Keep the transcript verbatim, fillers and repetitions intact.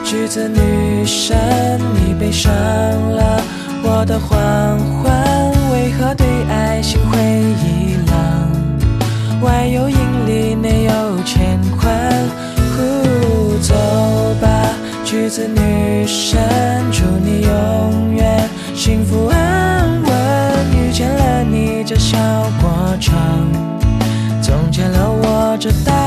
橘子女神，你背上了我的缓缓，为何对爱心灰意冷？外有阴里，内有乾坤。呼，走吧，橘子女神，祝你永远幸福安稳。遇见了你这小过程，总结了我这道